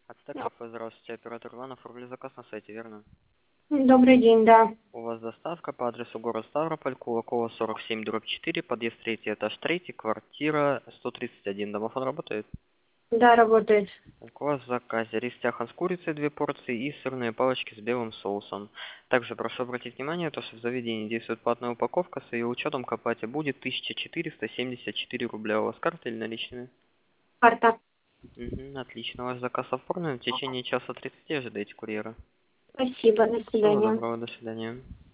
Ацтек кафе, здравствуйте, оператор Иванов, рубли заказ на сайте, верно? Добрый день, да. У вас доставка по адресу город Ставрополь, Кулакова 47/4, подъезд 3, этаж 3, квартира 131. Домофон работает? Да, работает. Так, у вас в заказе рис тяхан с курицей 2 порции и сырные палочки с белым соусом. Также прошу обратить внимание, то, что в заведении действует платная упаковка, с ее учетом к оплате будет 1474 рубля. У вас карта или наличными? Карта. Отлично, ваш заказ оформлен. В течение часа 30 ожидайте курьера. Спасибо, до Всего свидания. доброго, до свидания.